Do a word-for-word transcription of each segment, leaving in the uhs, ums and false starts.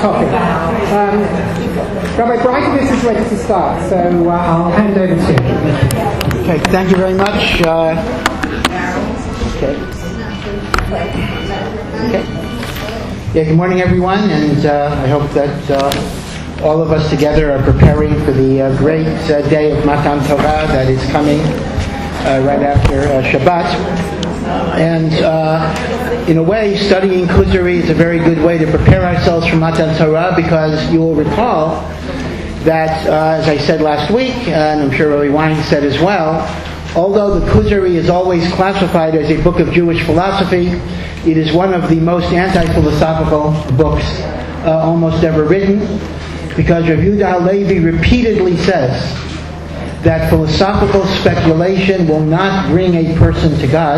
coffee. Um, Rabbi Breitowitz is ready to start, so uh, I'll hand over to you. Okay, thank you very much. Uh, okay. Okay. Yeah, good morning, everyone, and uh, I hope that uh, all of us together are preparing for the uh, great uh, day of Matan Torah that is coming uh, right after uh, Shabbat. And uh, in a way, studying Kuzari is a very good way to prepare ourselves for Matan Torah, because you will recall that, uh, as I said last week, and I'm sure Rabbi Wein said as well, although the Kuzari is always classified as a book of Jewish philosophy, it is one of the most anti-philosophical books uh, almost ever written, because Rav Yehuda Halevi repeatedly says that philosophical speculation will not bring a person to God,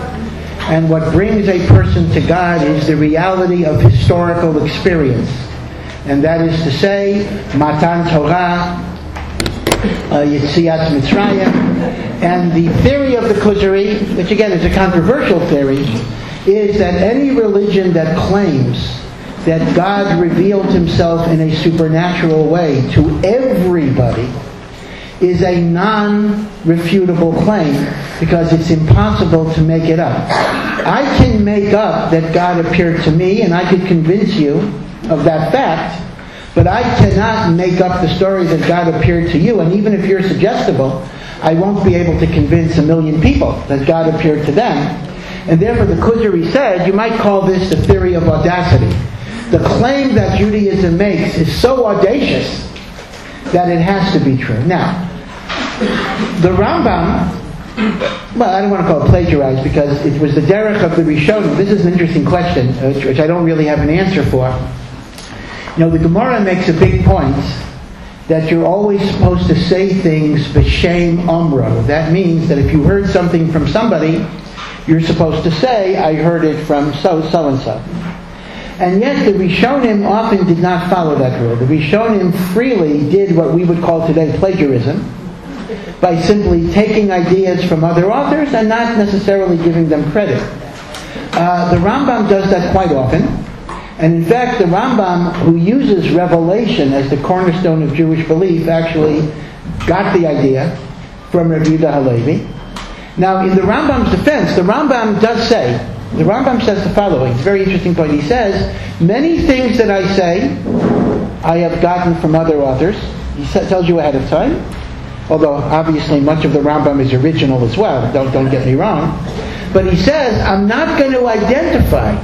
and what brings a person to God is the reality of historical experience. And that is to say, Matan Torah, uh, Yetziat Mitzrayim. And the theory of the Kuzari, which again is a controversial theory, is that any religion that claims that God revealed himself in a supernatural way to everybody is a non-refutable claim, because it's impossible to make it up. I can make up that God appeared to me, and I could convince you of that fact, but I cannot make up the story that God appeared to you, and even if you're suggestible, I won't be able to convince a million people that God appeared to them. And therefore the Kuzari said, you might call this the theory of audacity. The claim that Judaism makes is so audacious that it has to be true. Now, the Rambam, well, I don't want to call it plagiarized, because it was the derech of the Rishonim. This is an interesting question, which, which I don't really have an answer for. You know, the Gemara makes a big point that you're always supposed to say things b'shem omro. That means that if you heard something from somebody, you're supposed to say, I heard it from so, so and so. And yet the Rishonim often did not follow that rule. The Rishonim freely did what we would call today plagiarism, by simply taking ideas from other authors and not necessarily giving them credit. Uh, the Rambam does that quite often. And in fact, the Rambam, who uses revelation as the cornerstone of Jewish belief, actually got the idea from Rav Yehuda Halevi. Now, in the Rambam's defense, the Rambam does say, the Rambam says the following. It's a very interesting point. He says, many things that I say, I have gotten from other authors. He tells you ahead of time. Although, obviously, much of the Rambam is original as well. Don't, don't get me wrong. But he says, I'm not going to identify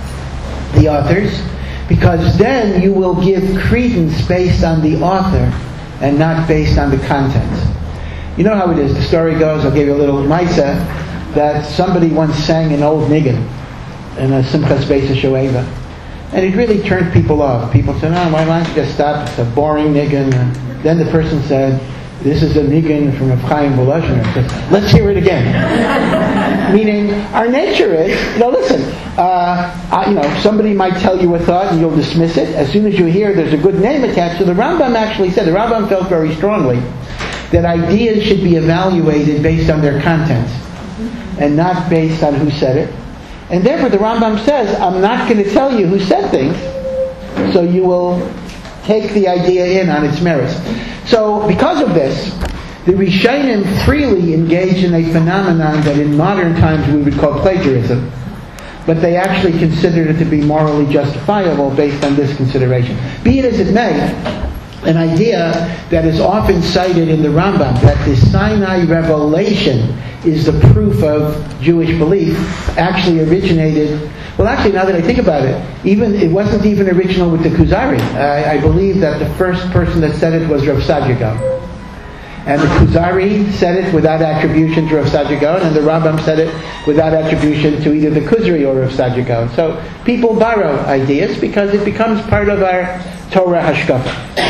the authors, because then you will give credence based on the author and not based on the content. You know how it is. The story goes, I'll give you a little maisa, that somebody once sang an old niggin in a Simchas Beis HaShoeva. And it really turned people off. People said, oh, why don't you just stop? It's a boring niggin. And then the person said, this is a niggin from Rav Chaim Volozhiner. Let's hear it again. Meaning, our nature is, you know, listen, uh, I, you know, somebody might tell you a thought and you'll dismiss it. As soon as you hear there's a good name attached to it, the Rambam actually said, the Rambam felt very strongly that ideas should be evaluated based on their content and not based on who said it. And therefore the Rambam says, I'm not going to tell you who said things, so you will take the idea in on its merits. So, because of this, the Rishonim freely engage in a phenomenon that in modern times we would call plagiarism, but they actually considered it to be morally justifiable based on this consideration. Be it as it may, an idea that is often cited in the Rambam, that the Sinai revelation is the proof of Jewish belief, actually originated. Well, actually, now that I think about it, even it wasn't even original with the Kuzari. I, I believe that the first person that said it was Rav Saadia Gaon. And the Kuzari said it without attribution to Rav Saadia Gaon, and the Rambam said it without attribution to either the Kuzari or Rav Saadia Gaon. So people borrow ideas because it becomes part of our Torah Hashkafa.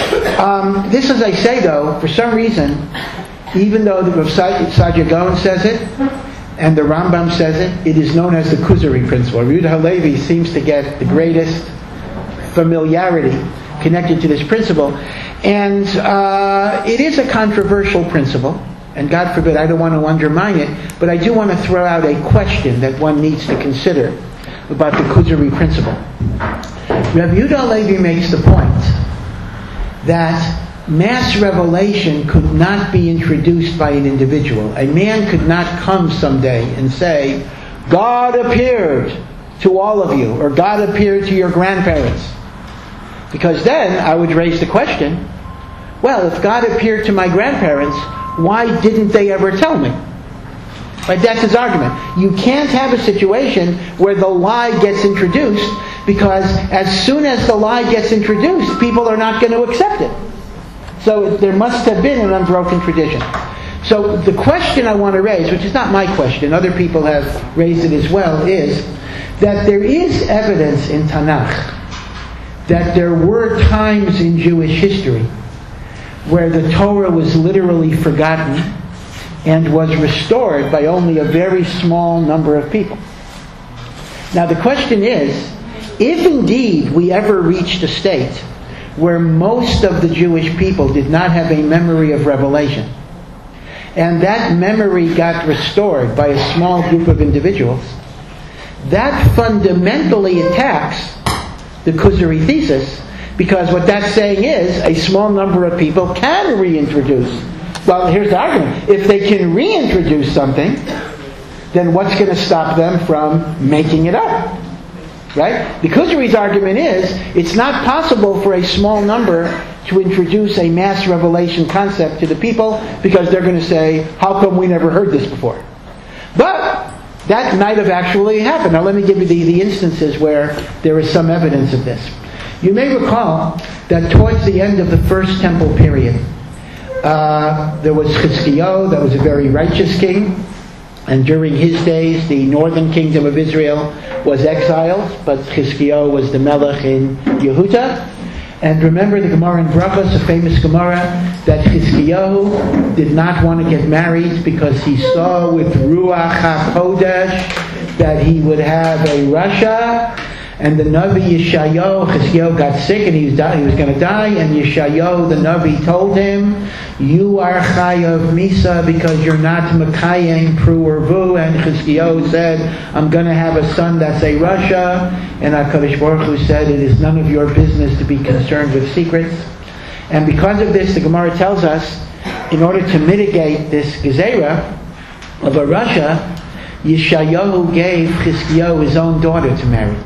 Um, this, as I say, though, for some reason, even though the Rav Saadia Gaon says it, and the Rambam says it, it is known as the Kuzari principle. Rav Yehuda Halevi seems to get the greatest familiarity connected to this principle. And uh, it is a controversial principle, and God forbid, I don't want to undermine it, but I do want to throw out a question that one needs to consider about the Kuzari principle. Rabbi Yehuda Halevi makes the point that mass revelation could not be introduced by an individual. A man could not come someday and say, God appeared to all of you, or God appeared to your grandparents. Because then I would raise the question, well, if God appeared to my grandparents, why didn't they ever tell me? Right? That's his argument. You can't have a situation where the lie gets introduced, because as soon as the lie gets introduced, people are not going to accept it. So there must have been an unbroken tradition. So the question I want to raise, which is not my question, other people have raised it as well, is that there is evidence in Tanakh that there were times in Jewish history where the Torah was literally forgotten and was restored by only a very small number of people. Now the question is, if indeed we ever reached a state where most of the Jewish people did not have a memory of revelation, and that memory got restored by a small group of individuals, that fundamentally attacks the Kuzari thesis, because what that's saying is a small number of people can reintroduce. Well, here's the argument. If they can reintroduce something, then what's going to stop them from making it up? Right? The Kuzari's argument is it's not possible for a small number to introduce a mass revelation concept to the people, because they're going to say, how come we never heard this before? But that might have actually happened. Now let me give you the, the instances where there is some evidence of this. You may recall that towards the end of the first temple period, uh, there was Chizkiyahu, that was a very righteous king. And during his days, the northern kingdom of Israel was exiled, but Chizkiyahu was the melech in Yehuda. And remember the Gemara in Brachos, a famous Gemara, that Chizkiyahu did not want to get married because he saw with Ruach HaKodesh that he would have a Rasha. And the Navi Yeshayahu, Chizkiyahu got sick and he was, he was going to die, and Yeshayahu, the Navi, told him, you are Chayav Misa because you're not Mekayim Pru or Vu. And Chizkiyahu said, I'm going to have a son that's a Rasha. And HaKadosh Baruch Hu said, it is none of your business to be concerned with secrets. And because of this, the Gemara tells us, in order to mitigate this Gezerah of a Rasha, Yeshayahu gave Chizkiyahu his own daughter to marry.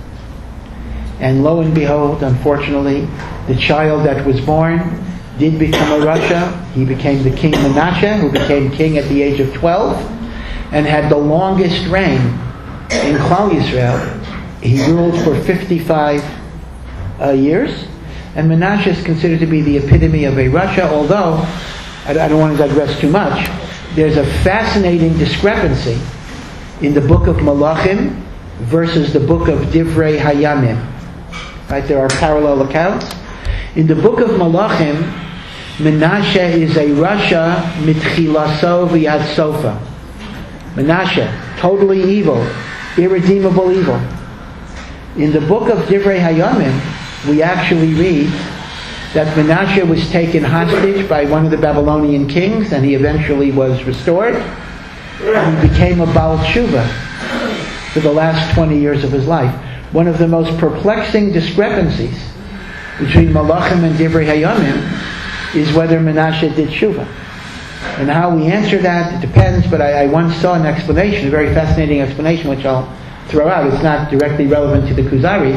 And lo and behold, unfortunately, the child that was born did become a Rasha. He became the king Menashe, who became king at the age of twelve, and had the longest reign in Klal Yisrael. He ruled for fifty-five uh, years, and Menashe is considered to be the epitome of a Rasha, although, I don't want to digress too much, there's a fascinating discrepancy in the book of Malachim versus the book of Divrei Hayamim. Right, there are parallel accounts. In the book of Malachim, Menashe is a Rasha mitchilaso v'yad sofa. Menashe, totally evil, irredeemable evil. In the book of Divrei Hayamim, we actually read that Menashe was taken hostage by one of the Babylonian kings, and he eventually was restored. And he became a Baal Tshuva for the last twenty years of his life. One of the most perplexing discrepancies between Malachim and Divrei Hayamim is whether Menashe did Tshuva. And how we answer that, it depends, but I, I once saw an explanation, a very fascinating explanation, which I'll throw out. It's not directly relevant to the Kuzari.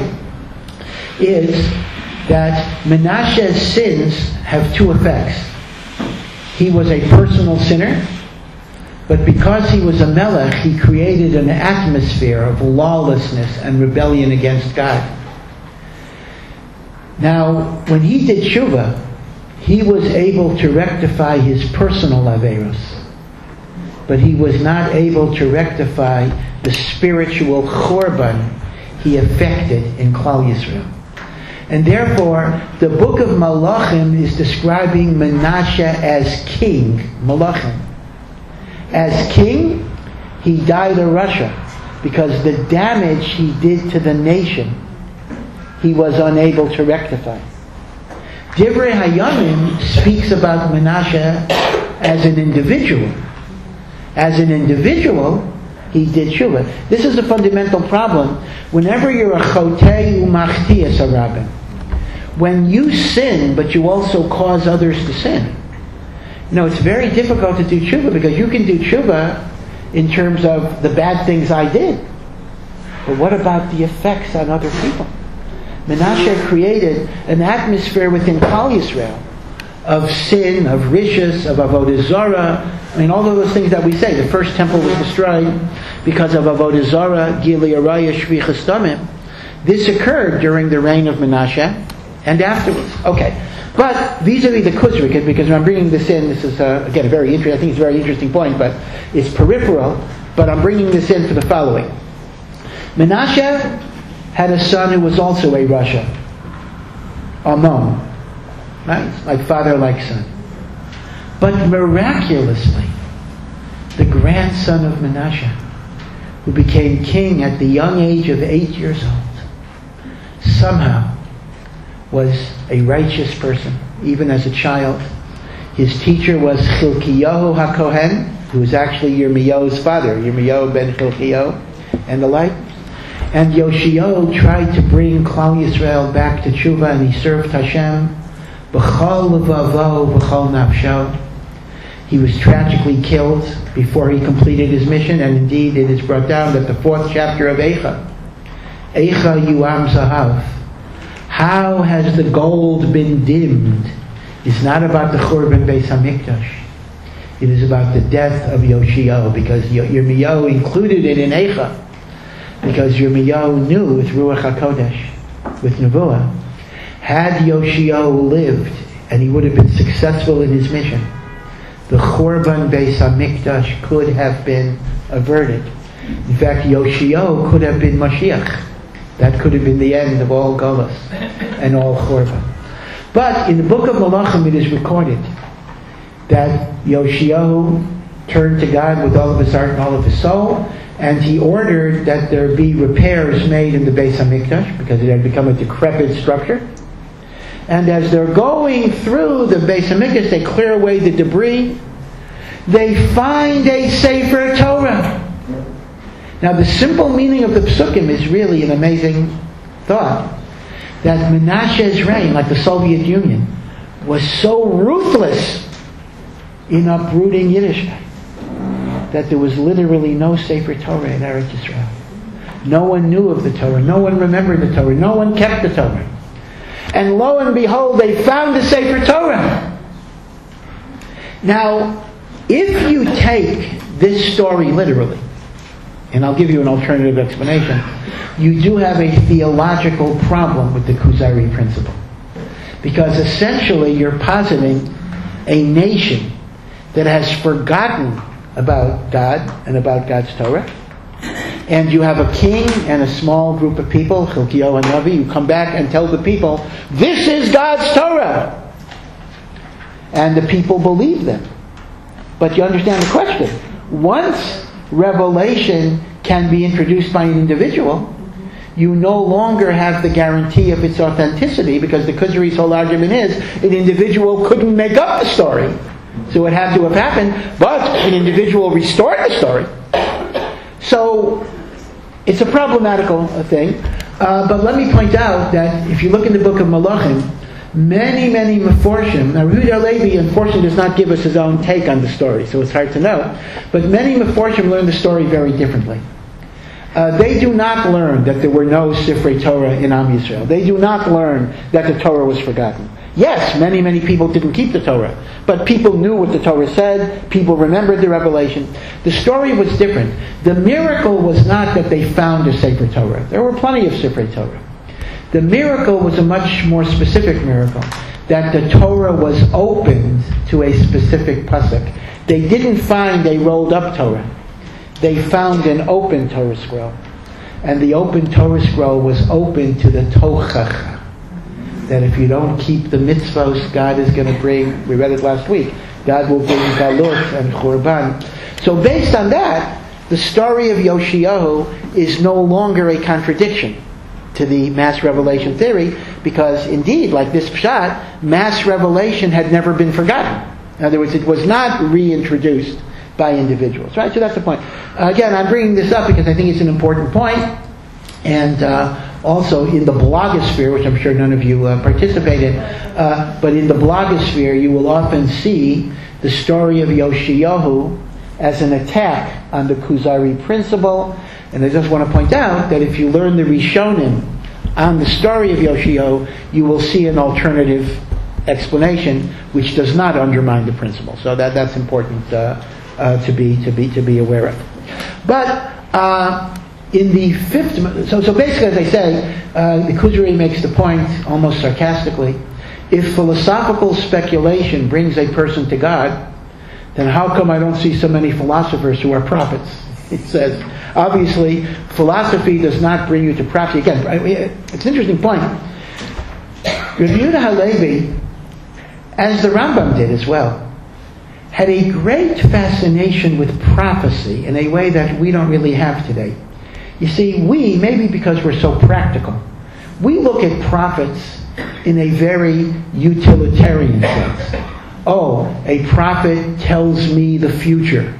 Is that Menashe's sins have two effects. He was a personal sinner, but because he was a melech, he created an atmosphere of lawlessness and rebellion against God. Now, when he did Tshuva, he was able to rectify his personal averos, but he was not able to rectify the spiritual chorban he effected in Klal Yisrael. And therefore, the book of Malachim is describing Menashe as king, Malachim. As king, he died a Rasha because the damage he did to the nation, he was unable to rectify. Divrei Hayamim speaks about Menashe as an individual. As an individual, he did tshuva. This is a fundamental problem. Whenever you're a chotei umachti esarabim, when you sin, but you also cause others to sin, you know, it's very difficult to do tshuva, because you can do tshuva in terms of the bad things I did. But what about the effects on other people? Menashe created an atmosphere within Klal Yisrael of sin, of rishus, of avodah zarah. I mean, all of those things that we say. The first temple was destroyed because of avodah zarah, gilui araya, shvichas damim. This occurred during the reign of Menashe and afterwards. Okay, but vis-a-vis the Kuzri, because I'm bringing this in, this is uh, again a very interesting. I think it's a very interesting point, but it's peripheral. But I'm bringing this in for the following: Menashe had a son who was also a Rasha, Amon. Right? Like father, like son. But miraculously, the grandson of Menashe, who became king at the young age of eight years old, somehow was a righteous person, even as a child. His teacher was Chilkiyahu HaKohen, who was actually Yirmiyahu's father, Yirmiyahu ben Chilkiyahu, and the like. And Yoshio tried to bring Klal Yisrael back to tshuva, and he served Hashem. B'chol levavo, b'chol nafsho. He was tragically killed before he completed his mission, and indeed it is brought down that the fourth chapter of Eicha, Eicha Yuam Zahav, how has the gold been dimmed, is not about the Churban Beis HaMikdash. It is about the death of Yoshio, because Yirmiyahu included it in Eicha, because Yirmiyahu knew with Ruach HaKodesh, with Nevuah, had Yoshio lived, and he would have been successful in his mission, the Churban Beis HaMikdash could have been averted. In fact, Yoshio could have been Mashiach. That could have been the end of all Golos and all Churban. But in the book of Malachim it is recorded that Yoshio turned to God with all of his heart and all of his soul, and he ordered that there be repairs made in the Beis HaMikdash, because it had become a decrepit structure. And as they're going through the Beis HaMikdash, they clear away the debris. They find a Sefer Torah. Now, the simple meaning of the Psukim is really an amazing thought. That Menashe's reign, like the Soviet Union, was so ruthless in uprooting Yiddishkeit that there was literally no Sefer Torah in Eretz Yisrael. No one knew of the Torah. No one remembered the Torah. No one kept the Torah. And lo and behold, they found the Sefer Torah. Now, if you take this story literally, and I'll give you an alternative explanation, you do have a theological problem with the Kuzari principle. Because essentially you're positing a nation that has forgotten about God and about God's Torah, and you have a king and a small group of people, Chilkiyahu and Navi, who come back and tell the people, this is God's Torah! And the people believe them. But you understand the question. Once revelation can be introduced by an individual, you no longer have the guarantee of its authenticity, because the Kuzari's whole argument is an individual couldn't make up the story. So it had to have happened, but an individual restored the story. So it's a problematical thing. Uh, but let me point out that if you look in the book of Malachim, many, many Meforshim, now Yehuda Levi unfortunately does not give us his own take on the story, so it's hard to know, but many Meforshim learn the story very differently. Uh, they do not learn that there were no Sifrei Torah in Am Yisrael. They do not learn that the Torah was forgotten. Yes, many, many people didn't keep the Torah, but people knew what the Torah said, people remembered the revelation. The story was different. The miracle was not that they found a Sefer Torah. There were plenty of Sifrei Torah. The miracle was a much more specific miracle, that the Torah was opened to a specific pasuk. They didn't find a rolled up Torah. They found an open Torah scroll. And the open Torah scroll was open to the Tochacha. That if you don't keep the mitzvos, God is going to bring, we read it last week, God will bring Galut and Churban. So based on that, the story of Yoshiyahu is no longer a contradiction to the mass revelation theory, because indeed, like this pshat, mass revelation had never been forgotten. In other words, it was not reintroduced by individuals, right? So that's the point. Uh, again, I'm bringing this up because I think it's an important point, and uh, also in the blogosphere, which I'm sure none of you uh, participate in, uh, but in the blogosphere you will often see the story of Yoshiyahu as an attack on the Kuzari principle. And I just want to point out that if you learn the Rishonim on the story of Yoshiyahu, you will see an alternative explanation which does not undermine the principle. So that that's important uh, uh, to be to be to be aware of. But uh, in the fifth, so so basically, as I say, uh, the Kuzari makes the point almost sarcastically: if philosophical speculation brings a person to God, then how come I don't see so many philosophers who are prophets? It says, obviously, philosophy does not bring you to prophecy. Again, it's an interesting point. Rabbi Yehuda Halevi, as the Rambam did as well, had a great fascination with prophecy in a way that we don't really have today. You see, we, maybe because we're so practical, we look at prophets in a very utilitarian sense. Oh, a prophet tells me the future.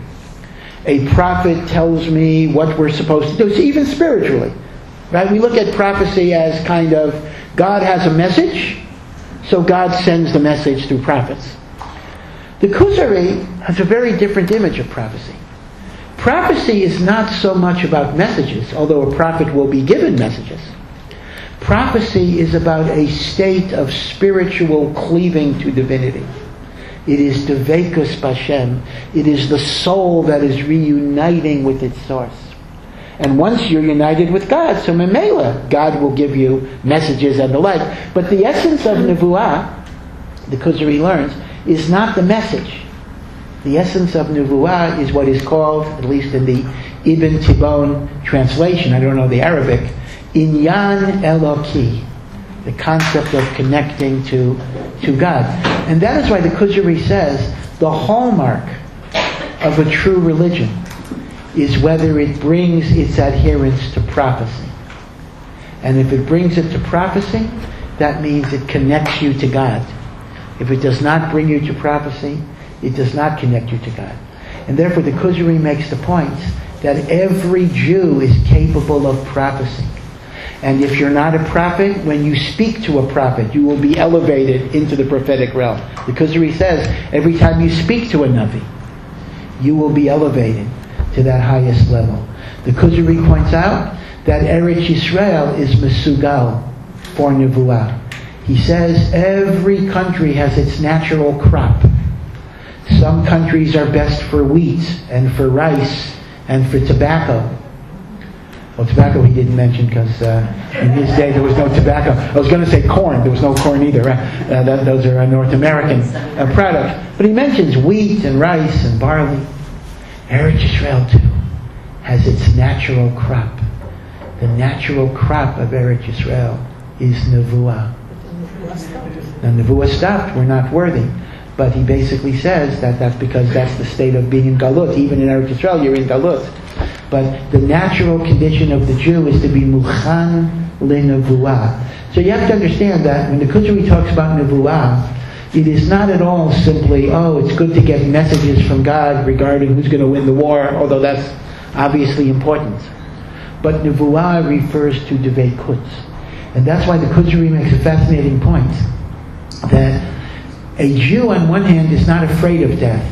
A prophet tells me what we're supposed to do. So even spiritually, right? We look at prophecy as kind of, God has a message, so God sends the message through prophets. The Kuzari has a very different image of prophecy. Prophecy is not so much about messages, although a prophet will be given messages. Prophecy is about a state of spiritual cleaving to divinity. It is Devekus B'Hashem. It is the soul that is reuniting with its source. And once you're united with God, so Memela, God will give you messages and the like. But the essence of Nevuah, the Kuzari learns, is not the message. The essence of Nevuah is what is called, at least in the Ibn Tibbon translation, I don't know the Arabic, Inyan Eloki, the concept of connecting to, to God. And that is why the Kuzari says the hallmark of a true religion is whether it brings its adherents to prophecy. And if it brings it to prophecy, that means it connects you to God. If it does not bring you to prophecy, it does not connect you to God. And therefore the Kuzari makes the point that every Jew is capable of prophecy. And if you're not a prophet, when you speak to a prophet, you will be elevated into the prophetic realm. The Kuzari says, every time you speak to a Navi, you will be elevated to that highest level. The Kuzari points out that Eretz Yisrael is Mesugal for Nevuah. He says every country has its natural crop. Some countries are best for wheat and for rice and for tobacco. Well, tobacco he didn't mention because uh, in his day there was no tobacco. I was going to say corn. There was no corn either. Right? Uh, that, those are a North American uh, products. But he mentions wheat and rice and barley. Eretz Yisrael, too, has its natural crop. The natural crop of Eretz Yisrael is Nevuah. Now, Nevuah stopped. We're not worthy. But he basically says that that's because that's the state of being in Galut. Even in Eretz Yisrael, you're in Galut. But the natural condition of the Jew is to be Muchan leNevuah. So you have to understand that when the Kuzari talks about Nevuah, it is not at all simply, oh, it's good to get messages from God regarding who's going to win the war, although that's obviously important. But Nevuah refers to Dveikut. And that's why the Kuzari makes a fascinating point, that a Jew on one hand is not afraid of death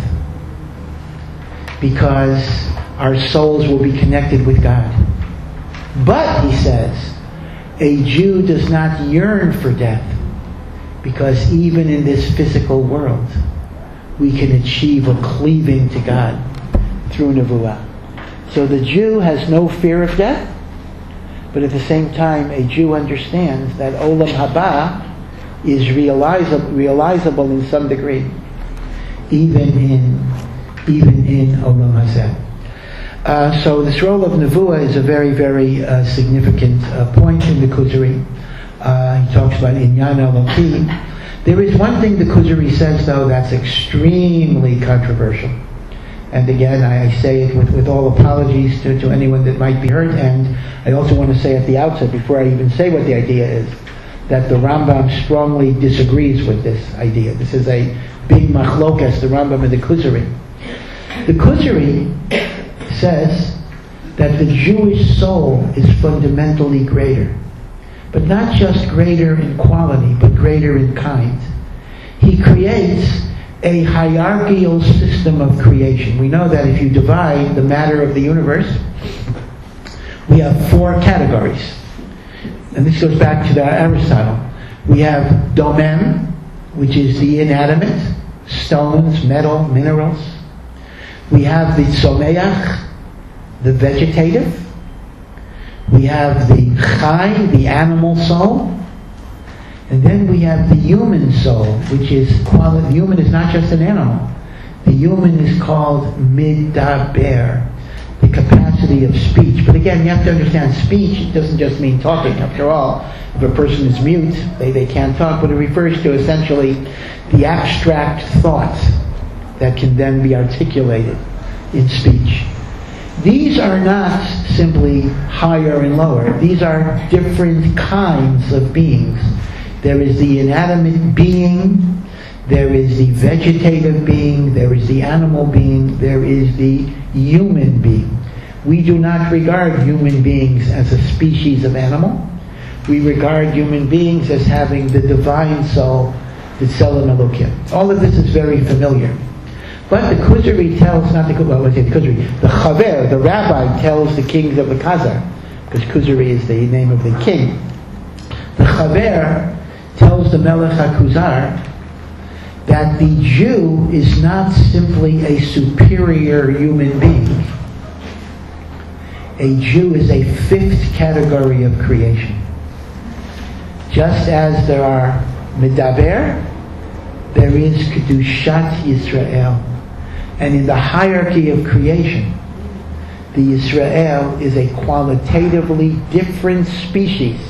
because our souls will be connected with God. But, he says, a Jew does not yearn for death because even in this physical world, we can achieve a cleaving to God through Nevuah. So the Jew has no fear of death, but at the same time, a Jew understands that Olam Haba is realizable, realizable in some degree, even in even in Olam Hazeh. Uh, so this role of Nevuah is a very, very uh, significant uh, point in the Kuzari. Uh, he talks about Inyan Eloki. There is one thing the Kuzari says, though, that's extremely controversial. And again, I say it with, with all apologies to, to anyone that might be hurt, and I also want to say at the outset, before I even say what the idea is, that the Rambam strongly disagrees with this idea. This is a big machlokas, the Rambam and the Kuzari. The Kuzari says that the Jewish soul is fundamentally greater, but not just greater in quality, but greater in kind. He creates a hierarchical system of creation. We know that if you divide the matter of the universe, we have four categories. And this goes back to the Aristotle. We have domain, which is the inanimate, stones, metal, minerals. We have the tzomeach, the vegetative. We have the chai, the animal soul. And then we have the human soul, which is quality. The human is not just an animal. The human is called midaber, the capacity of speech. But again, you have to understand speech, it doesn't just mean talking. After all, if a person is mute, they, they can't talk, but it refers to essentially the abstract thoughts that can then be articulated in speech. These are not simply higher and lower. These are different kinds of beings. There is the inanimate being, there is the vegetative being, there is the animal being, there is the human being. We do not regard human beings as a species of animal. We regard human beings as having the divine soul, the Tselem Elokim. All of this is very familiar. But the Kuzari tells, not the, well, let's say the Kuzari, the Chaver, the rabbi tells the kings of the Khazar, because Kuzari is the name of the king. The Chaver tells the Melech HaKuzar that the Jew is not simply a superior human being. A Jew is a fifth category of creation. Just as there are Medaber, there is Kedushat Yisrael. And in the hierarchy of creation, the Yisrael is a qualitatively different species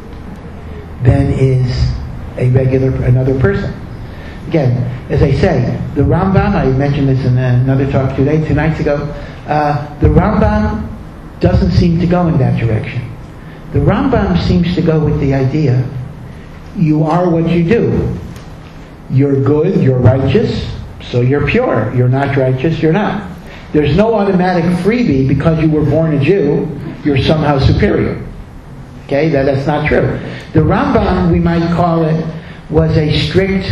than is a regular, another person. Again, as I say, the Rambam, I mentioned this in another talk today, two nights ago, uh, the Rambam doesn't seem to go in that direction. The Rambam seems to go with the idea, you are what you do. You're good, you're righteous, so you're pure. You're not righteous, you're not. There's no automatic freebie because you were born a Jew, you're somehow superior. Okay, that, that's not true. The Rambam, we might call it, was a strict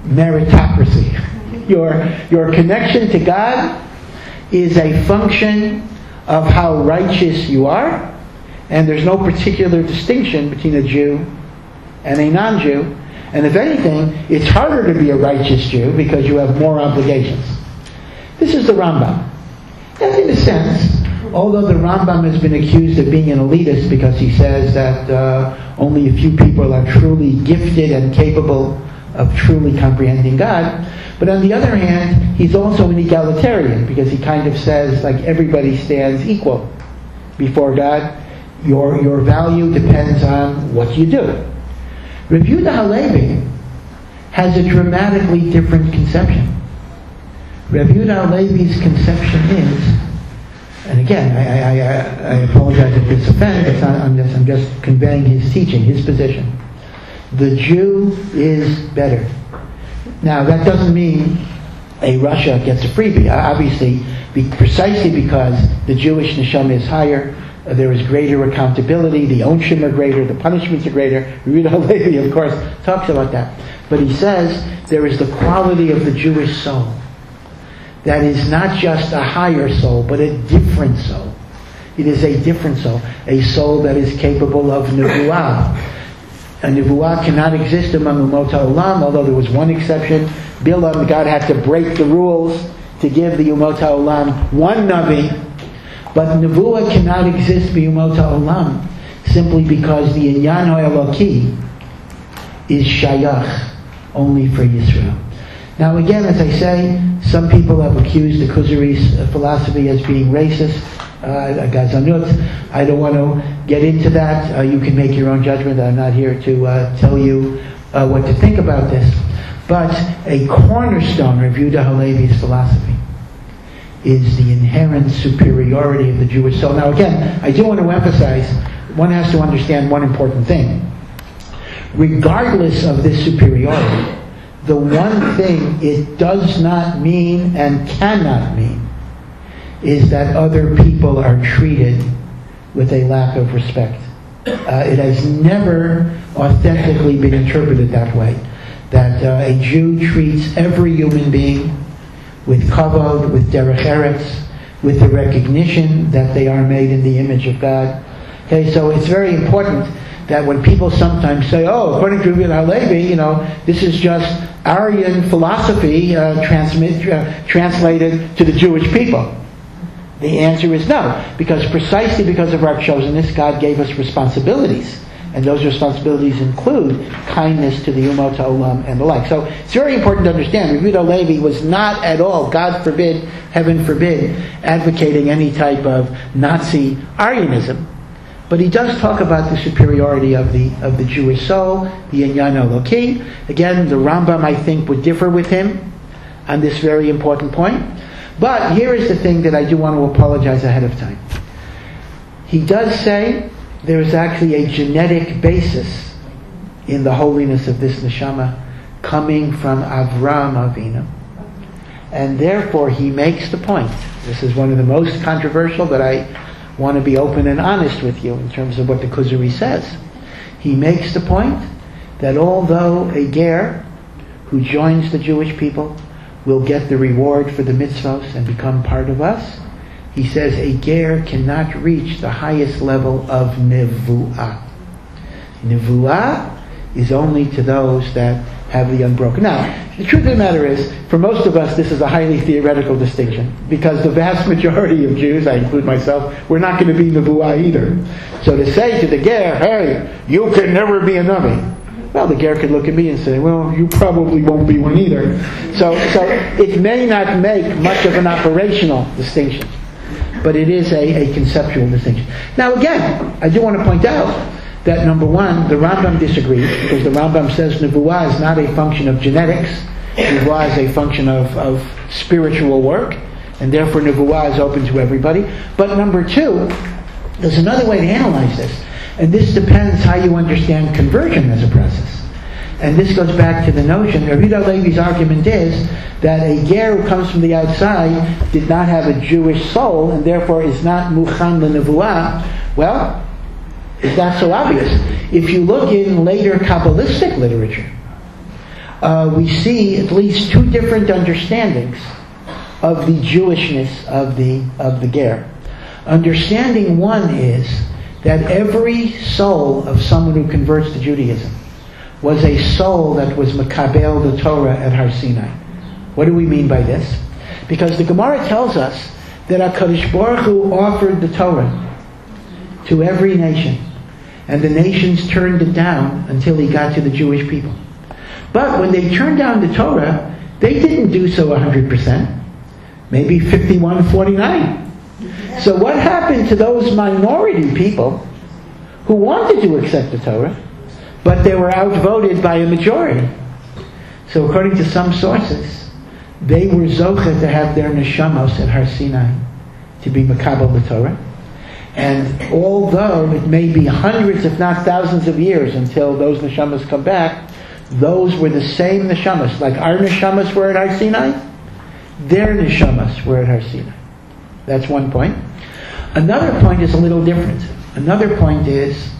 meritocracy. Your, your connection to God is a function of how righteous you are, and there's no particular distinction between a Jew and a non-Jew. And if anything, it's harder to be a righteous Jew because you have more obligations. This is the Rambam. And in a sense, although the Rambam has been accused of being an elitist because he says that uh, only a few people are truly gifted and capable of truly comprehending God, but on the other hand, he's also an egalitarian because he kind of says like everybody stands equal before God. Your, your value depends on what you do. Rav Yehuda Halevi has a dramatically different conception. Rav Yehuda Halevi's conception is, and again, I, I, I, I apologize if this offends, it's not, I'm, just, I'm just conveying his teaching, his position. The Jew is better. Now, that doesn't mean a Russia gets a freebie. Obviously, be, precisely because the Jewish neshama is higher, Uh, there is greater accountability, the onshim are greater, the punishments are greater. Yehuda Halevi, of course, talks about that. But he says there is the quality of the Jewish soul that is not just a higher soul, but a different soul. It is a different soul, a soul that is capable of nevuah. A nevuah cannot exist among umot ha'olam, although there was one exception. Bilam, God had to break the rules to give the umot ha'olam one navi. But Nevuah cannot exist b'umot ha'olam simply because the Inyan ha'eloki is shayach only for Yisrael. Now again, as I say, some people have accused the Kuzari's philosophy as being racist, uh, gazanut. I don't want to get into that. Uh, you can make your own judgment. I'm not here to uh, tell you uh, what to think about this. But a cornerstone of Yehuda Halevi's philosophy is the inherent superiority of the Jewish soul. Now again, I do want to emphasize, one has to understand one important thing. Regardless of this superiority, the one thing it does not mean and cannot mean is that other people are treated with a lack of respect. Uh, it has never authentically been interpreted that way. That uh, a Jew treats every human being with kavod, with derech eretz, with the recognition that they are made in the image of God. Okay, so it's very important that when people sometimes say, oh, according to Rabbi Halevi, you know, this is just Aryan philosophy uh, transmit, uh, translated to the Jewish people. The answer is no, because precisely because of our chosenness, God gave us responsibilities. And those responsibilities include kindness to the Umot HaOlam and the like. So it's very important to understand, Rabbi Halevi was not at all, God forbid, heaven forbid, advocating any type of Nazi Aryanism. But he does talk about the superiority of the of the Jewish soul, the Inyan Eloki. Again, the Rambam, I think, would differ with him on this very important point. But here is the thing that I do want to apologize ahead of time. He does say there is actually a genetic basis in the holiness of this neshama coming from Avram Avinu. And therefore he makes the point. This is one of the most controversial, but I want to be open and honest with you in terms of what the Kuzari says. He makes the point that although a ger who joins the Jewish people will get the reward for the mitzvos and become part of us, he says a ger cannot reach the highest level of nevuah. Nevuah is only to those that have the unbroken. Now, the truth of the matter is, for most of us, this is a highly theoretical distinction, because the vast majority of Jews, I include myself, we're not going to be nevuah either. So to say to the ger, hey, you can never be a navi, well, the ger could look at me and say, well, you probably won't be one either. So, so it may not make much of an operational distinction, but it is a, a conceptual distinction. Now again, I do want to point out that number one, the Rambam disagrees, because the Rambam says nevuah is not a function of genetics, nevuah is a function of, of spiritual work, and therefore nevuah is open to everybody. But number two, there's another way to analyze this, and this depends how you understand conversion as a process. And this goes back to the notion, Rabbi Halevi's argument is that a ger who comes from the outside did not have a Jewish soul, and therefore is not muchan l'nevuah. Well, it's not so obvious. If you look in later Kabbalistic literature, uh, we see at least two different understandings of the Jewishness of the of the ger. Understanding one is that every soul of someone who converts to Judaism was a soul that was makabel the Torah at Har Sinai. What do we mean by this? Because the Gemara tells us that HaKadosh Baruch Hu offered the Torah to every nation, and the nations turned it down until he got to the Jewish people. But when they turned down the Torah, they didn't do so one hundred percent. Maybe fifty-one forty-nine. So what happened to those minority people who wanted to accept the Torah, but they were outvoted by a majority? So according to some sources, they were zocheh to have their neshamos at Har Sinai, to be makabel the Torah. And although it may be hundreds, if not thousands of years until those neshamas come back, those were the same neshamas. Like our neshamas were at Har Sinai, their neshamas were at Har Sinai. That's one point. Another point is a little different. Another point is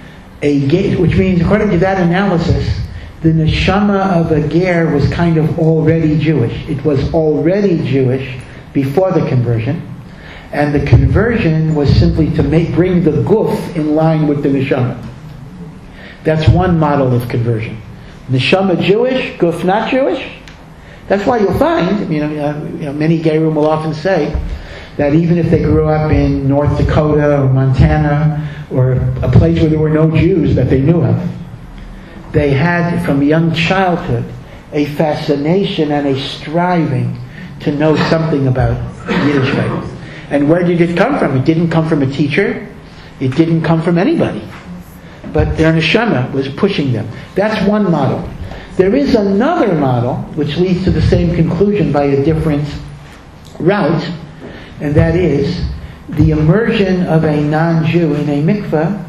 a ger, which means according to that analysis, the neshama of a ger was kind of already Jewish. It was already Jewish before the conversion. And the conversion was simply to make, bring the guf in line with the neshama. That's one model of conversion. Neshama Jewish, guf not Jewish. That's why you'll find, you know, uh, you know many gerim will often say that even if they grew up in North Dakota or Montana or a place where there were no Jews that they knew of, they had from young childhood a fascination and a striving to know something about Yiddishkeit. And where did it come from? It didn't come from a teacher. It didn't come from anybody. But their neshama was pushing them. That's one model. There is another model which leads to the same conclusion by a different route, and that is the immersion of a non-Jew in a mikveh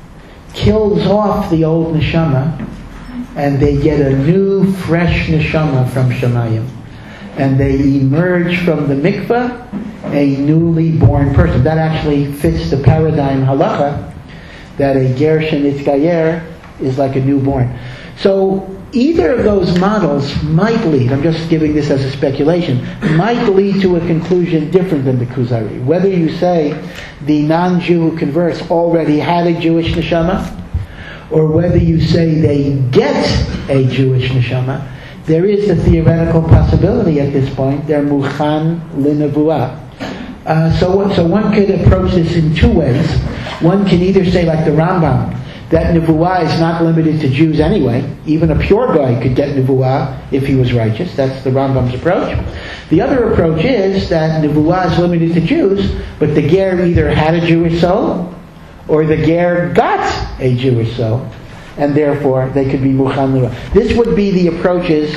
kills off the old neshama, and they get a new, fresh neshama from Shemayim. and they emerge from the mikveh a newly born person. That actually fits the paradigm halacha that a ger shenitzgayer is like a newborn. So either of those models might lead, I'm just giving this as a speculation, might lead to a conclusion different than the Kuzari. Whether you say the non-Jew who converts already had a Jewish neshama, or whether you say they get a Jewish neshama, there is a theoretical possibility at this point. They're muchan l'nevuah. Uh, so, so one could approach this in two ways. One can either say, like the Rambam, that nevuah is not limited to Jews anyway. Even a pure guy could get nevuah if he was righteous. That's the Rambam's approach. The other approach is that nevuah is limited to Jews, but the ger either had a Jewish soul, or the ger got a Jewish soul, and therefore they could be muchan l'nevuah. This would be the approaches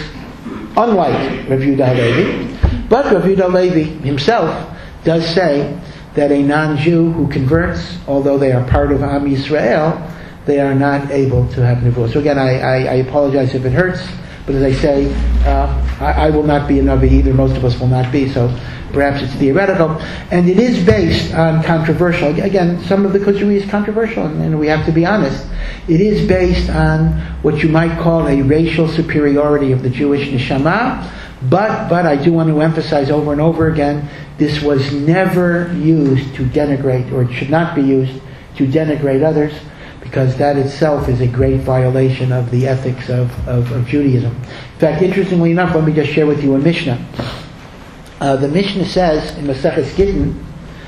unlike Rav Yehuda Halevi, but Rav Yehuda Halevi himself does say that a non-Jew who converts, although they are part of Am Yisrael, they are not able to have nevuah. So again, I, I, I apologize if it hurts, but as I say, uh, I, I will not be a Navi either. Most of us will not be, so perhaps it's theoretical. And it is based on controversial. Again, some of the Kuzari is controversial, and, and we have to be honest. It is based on what you might call a racial superiority of the Jewish neshama, but, but I do want to emphasize over and over again, this was never used to denigrate, or it should not be used to denigrate others, because that itself is a great violation of the ethics of, of, of Judaism. In fact, interestingly enough, let me just share with you a Mishnah. Uh, the Mishnah says in Maseches Gittin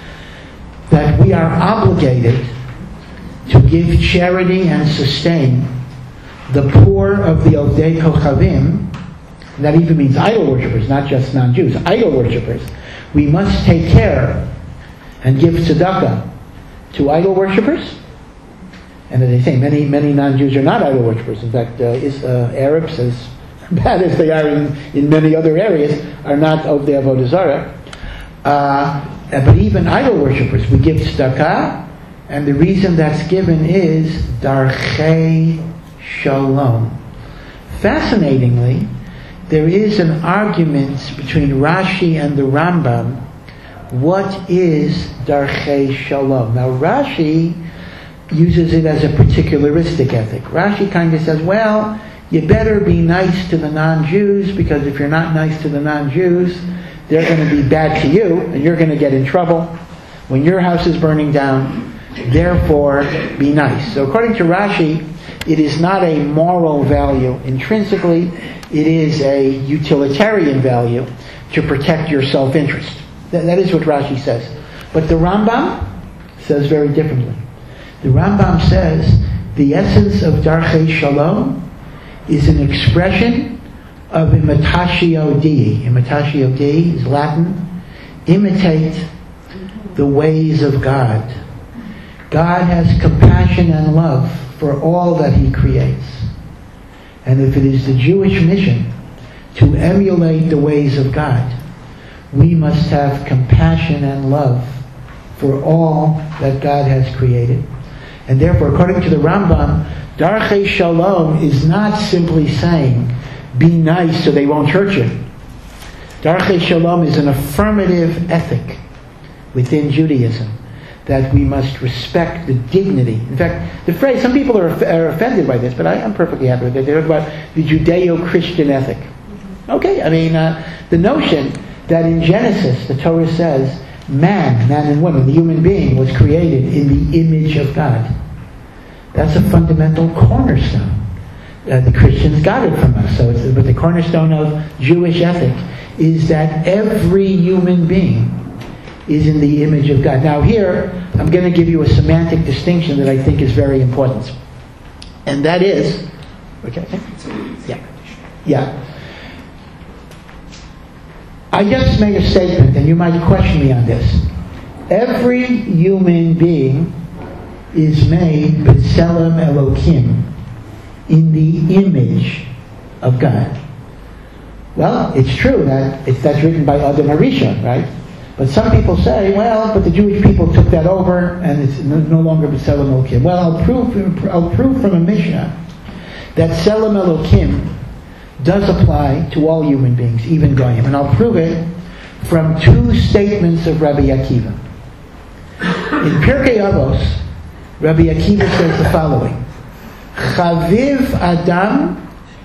that we are obligated to give charity and sustain the poor of the Ovdei Kochavim. And that even means idol worshippers, not just non-Jews, idol worshippers. We must take care and give tzedakah to idol worshippers. And as I say, many many non-Jews are not idol worshippers. In fact, uh, is, uh, Arabs, as bad as they are in, in many other areas, are not of the Avodah Zarah. Uh, but even idol worshippers, we give tzedakah, and the reason that's given is darchei shalom. Fascinatingly, there is an argument between Rashi and the Rambam. What is darchei shalom? Now, Rashi uses it as a particularistic ethic. Rashi kind of says, well, you better be nice to the non-Jews, because if you're not nice to the non-Jews, they're going to be bad to you, and you're going to get in trouble when your house is burning down. Therefore, be nice. So according to Rashi, it is not a moral value. Intrinsically, it is a utilitarian value to protect your self-interest. That, that is what Rashi says. But the Rambam says very differently. The Rambam says the essence of Darchei Shalom is an expression of imitatio Dei. Imitatio Dei is Latin. Imitate the ways of God. God has compassion and love for all that He creates. And if it is the Jewish mission to emulate the ways of God, we must have compassion and love for all that God has created. And therefore, according to the Rambam, Darchei Shalom is not simply saying, be nice so they won't hurt you. Darchei Shalom is an affirmative ethic within Judaism, that we must respect the dignity. In fact, the phrase, some people are, are offended by this, but I, I'm perfectly happy with it. They talk about the Judeo-Christian ethic. Okay, I mean, uh, the notion that in Genesis, the Torah says, man, man and woman, the human being was created in the image of God. That's a fundamental cornerstone. Uh, the Christians got it from us. So it's, but the cornerstone of Jewish ethic is that every human being is in the image of God. Now here, I'm going to give you a semantic distinction that I think is very important. And that is, okay, yeah, yeah. I just made a statement, and you might question me on this. Every human being is made b'tselem Elokim, in the image of God. Well, it's true that it's, that's written by Adam HaRishon, right? But some people say, well, but the Jewish people took that over, and it's no, no longer b'tselem Elokim. Well, I'll prove, I'll prove from a Mishnah that tselem Elokim does apply to all human beings, even Goyim. And I'll prove it from two statements of Rabbi Akiva. In Pirkei Avos, Rabbi Akiva says the following: Chaviv Adam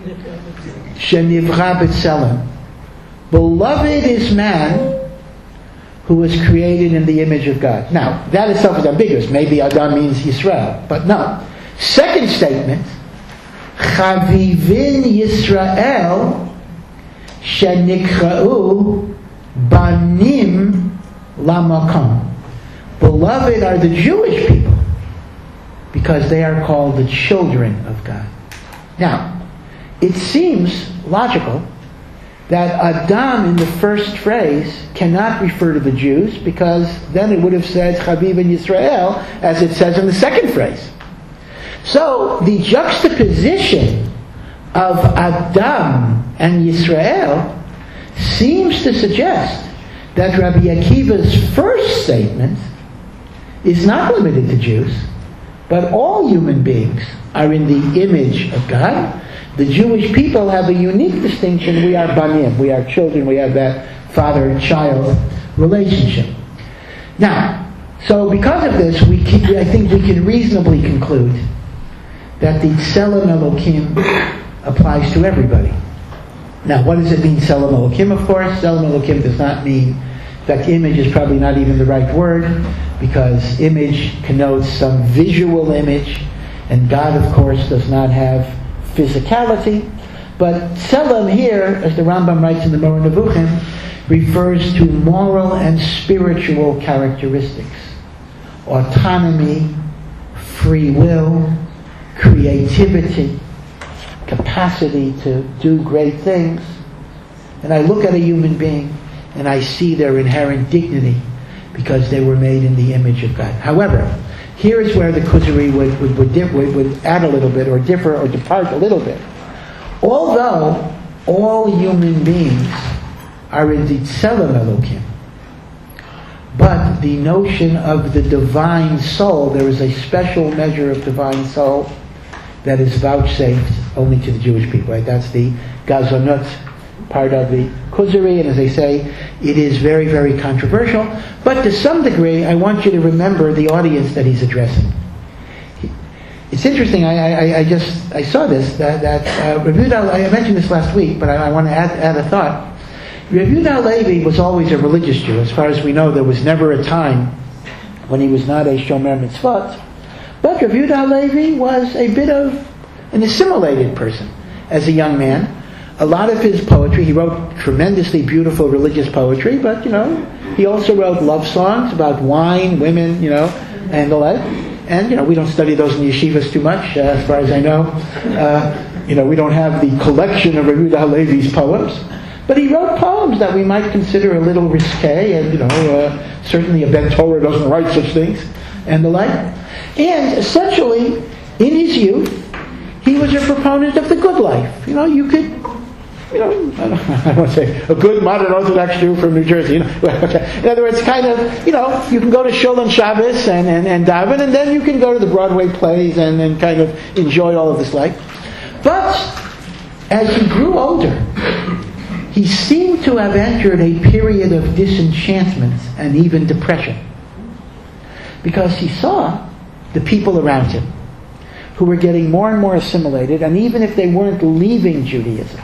shenivra b'tzelem. Beloved is man who was created in the image of God. Now, that itself is ambiguous. Maybe Adam means Yisrael, but no. Second statement, Chavivin Yisrael shenikra'u banim lamakom. Beloved are the Jewish people because they are called the children of God. Now, it seems logical that Adam in the first phrase cannot refer to the Jews, because then it would have said Chaviv in Yisrael, as it says in the second phrase. So the juxtaposition of Adam and Yisrael seems to suggest that Rabbi Akiva's first statement is not limited to Jews, but all human beings are in the image of God. The Jewish people have a unique distinction. We are banim, we are children, we have that father-child relationship. Now, so because of this, we can, I think we can reasonably conclude that the Tselem Elokim applies to everybody. Now, what does it mean, Tselem Elokim? Of course, Tselem Elokim does not mean, in fact, image is probably not even the right word, because image connotes some visual image, and God, of course, does not have physicality. But Tselem here, as the Rambam writes in the Moreh Nevuchim, refers to moral and spiritual characteristics. Autonomy, free will, creativity, capacity to do great things. And I look at a human being and I see their inherent dignity because they were made in the image of God. However, here is where the Kuzari would, would, would, dip, would, would add a little bit, or differ, or depart a little bit. Although all human beings are in the Tselem Elokim, but the notion of the divine soul, there is a special measure of divine soul that is vouchsafed only to the Jewish people. Right? That's the Gazonut part of the Kuzari, and as they say, it is very, very controversial. But to some degree, I want you to remember the audience that he's addressing. It's interesting. I, I, I just I saw this that, that uh, Rav Yehuda, I mentioned this last week, but I, I want to add, add a thought. Rav Yehuda Levi was always a religious Jew. As far as we know, there was never a time when he was not a Shomer Mitzvot. But Rav Yehuda Levi was a bit of an assimilated person as a young man. A lot of his poetry, he wrote tremendously beautiful religious poetry, but, you know, he also wrote love songs about wine, women, you know, and the like. And, you know, we don't study those in yeshivas too much, uh, as far as I know. Uh, you know, we don't have the collection of Rav Yehuda Levi's poems. But he wrote poems that we might consider a little risque, and, you know, uh, certainly a Ben Torah doesn't write such things, and the like. And essentially, in his youth, he was a proponent of the good life. You know, you could... You know, I don't, I don't want to say a good modern Orthodox Jew from New Jersey. You know? Okay. In other words, kind of, you know, you can go to Shul on Shabbos and, and, and daven, and then you can go to the Broadway plays and, and kind of enjoy all of this life. But as he grew older, he seemed to have entered a period of disenchantment and even depression, because he saw the people around him who were getting more and more assimilated, and even if they weren't leaving Judaism,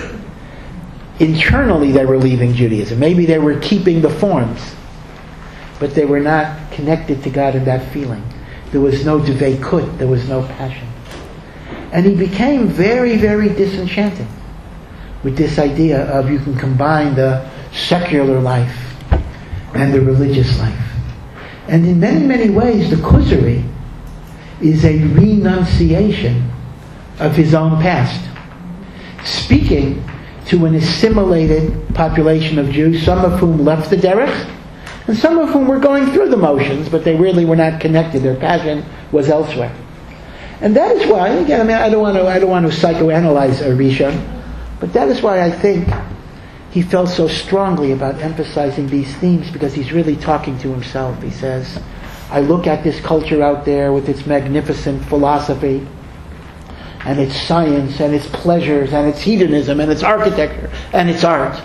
internally they were leaving Judaism. Maybe they were keeping the forms, but they were not connected to God in that feeling. There was no dveikut, there was no passion. And he became very, very disenchanted with this idea of you can combine the secular life and the religious life. And in many, many ways, the Kuzari is a renunciation of his own past, speaking to an assimilated population of Jews, some of whom left the derech, and some of whom were going through the motions, but they really were not connected. Their passion was elsewhere. And that is why, again, I mean, I don't want to, I don't want to psychoanalyze Rishon, but that is why I think he felt so strongly about emphasizing these themes, because he's really talking to himself. He says, I look at this culture out there with its magnificent philosophy, and it's science, and it's pleasures, and it's hedonism, and it's architecture, and it's art.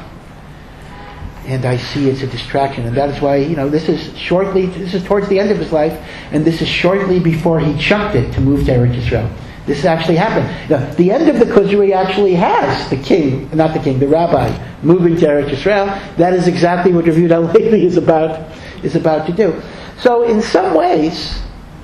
And I see it's a distraction, and that is why, you know, this is shortly, this is towards the end of his life, and this is shortly before he chucked it to move to Eretz Yisrael. This actually happened. Now, the end of the Kuzri actually has the king, not the king, the rabbi, moving to Eretz Yisrael. That is exactly what Rav Yehuda Halevi is about, is about to do. So in some ways,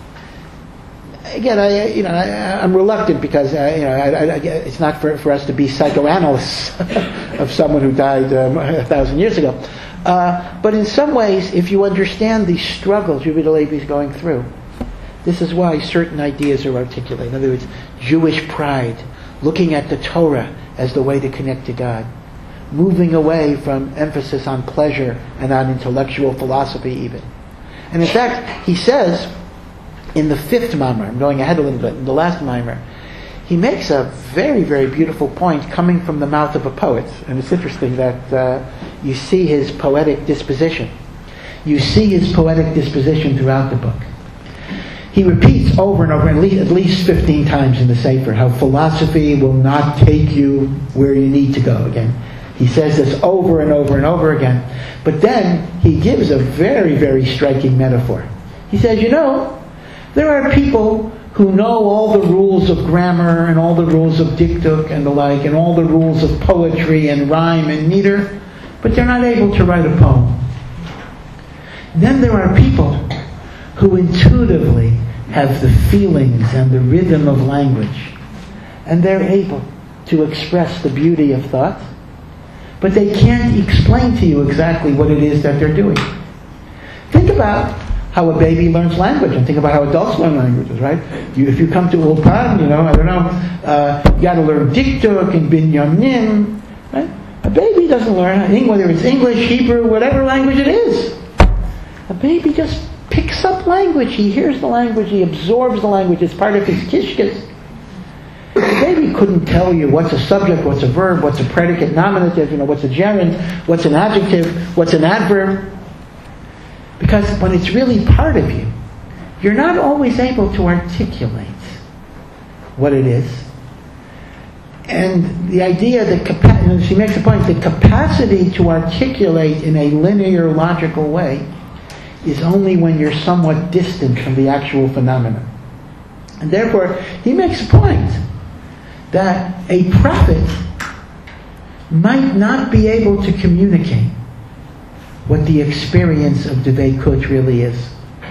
again, I, you know, I, I'm reluctant because uh, you know, I, I, it's not for, for us to be psychoanalysts of someone who died um, a thousand years ago. Uh, but in some ways, if you understand the struggles Rav Yehuda Halevi is going through, this is why certain ideas are articulated. In other words, Jewish pride, looking at the Torah as the way to connect to God, moving away from emphasis on pleasure and on intellectual philosophy even. And in fact, he says, in the fifth Maamar, I'm going ahead a little bit, in the last Maamar, he makes a very, very beautiful point coming from the mouth of a poet. And it's interesting that uh, you see his poetic disposition. You see his poetic disposition throughout the book. He repeats over and over, at least, at least fifteen times in the Sefer, how philosophy will not take you where you need to go again. He says this over and over and over again. But then he gives a very, very striking metaphor. He says, you know, there are people who know all the rules of grammar and all the rules of diktuk and the like, and all the rules of poetry and rhyme and meter, but they're not able to write a poem. Then there are people who intuitively have the feelings and the rhythm of language, and they're able to express the beauty of thought, but they can't explain to you exactly what it is that they're doing. Think about how a baby learns language, and think about how adults learn languages, right? You, if you come to Ulpan, you know, I don't know, uh, you got to learn diktuk and binyamin, right? A baby doesn't learn, whether it's English, Hebrew, whatever language it is. A baby just picks up language. He hears the language. He absorbs the language. It's part of his kishkas. The baby couldn't tell you what's a subject, what's a verb, what's a predicate, nominative, you know, what's a gerund, what's an adjective, what's an adverb. Because when it's really part of you, you're not always able to articulate what it is. And the idea that, capa- she makes a point, the capacity to articulate in a linear, logical way is only when you're somewhat distant from the actual phenomenon. And therefore, he makes a point that a prophet might not be able to communicate what the experience of Dveikut really is.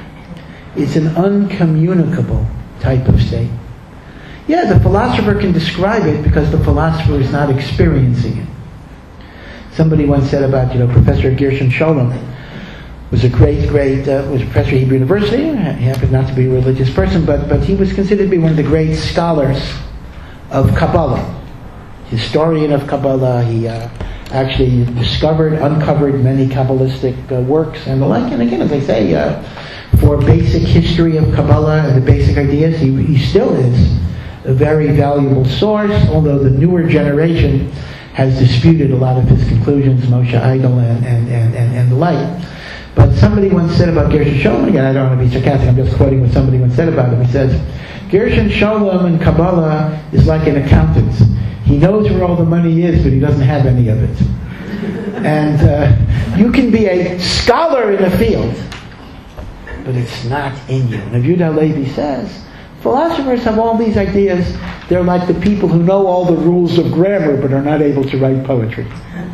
It's an uncommunicable type of state. Yeah, the philosopher can describe it because the philosopher is not experiencing it. Somebody once said about, you know, Professor Gershon Sholem was a great, great, uh, was a professor at Hebrew University. He happened not to be a religious person, but, but he was considered to be one of the great scholars of Kabbalah. Historian of Kabbalah. He uh, actually discovered, uncovered many Kabbalistic uh, works and the like. And again, as I say, uh, for basic history of Kabbalah and the basic ideas, he, he still is a very valuable source, although the newer generation has disputed a lot of his conclusions, Moshe Idol and, and, and, and, and the like. But somebody once said about Gershon Sholem, again, I don't want to be sarcastic, I'm just quoting what somebody once said about him. He says, Gershon Sholem in Kabbalah is like an accountant. He knows where all the money is, but he doesn't have any of it. And uh, you can be a scholar in the field, but it's not in you. And Rav Yehuda Halevi says, philosophers have all these ideas. They're like the people who know all the rules of grammar, but are not able to write poetry.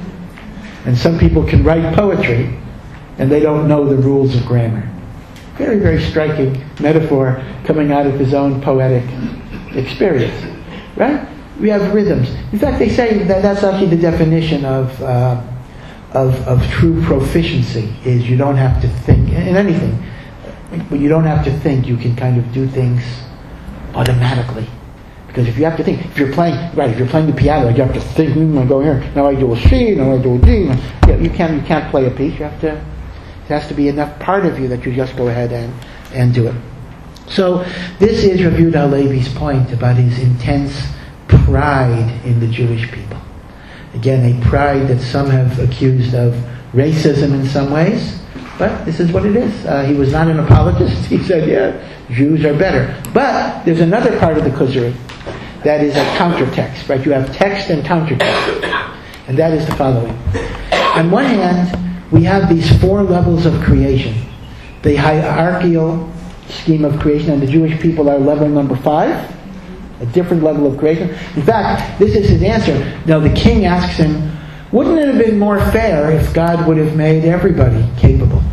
And some people can write poetry, and they don't know the rules of grammar. Very, very striking metaphor coming out of his own poetic experience. Right? We have rhythms. In fact, they say that that's actually the definition of, uh, of, of true proficiency, is you don't have to think in anything. When you don't have to think, you can kind of do things automatically. Because if you have to think, if you're playing, right, if you're playing the piano, you have to think, hmm, I go here, now I do a C, now I do a D. Yeah, you can't, you can't play a piece. You have to, it has to be enough part of you that you just go ahead and, and do it. So this is Rav Yehuda Halevi's point about his intense pride in the Jewish people. Again, a pride that some have accused of racism in some ways, but this is what it is. Uh, he was not an apologist. He said, yeah, Jews are better. But there's another part of the Kuzari that is a countertext, right? You have text and countertext. And that is the following. On one hand, we have these four levels of creation. The hierarchical scheme of creation, and the Jewish people are level number five, a different level of creation. In fact, this is his answer. Now, the king asks him, wouldn't it have been more fair if God would have made everybody capable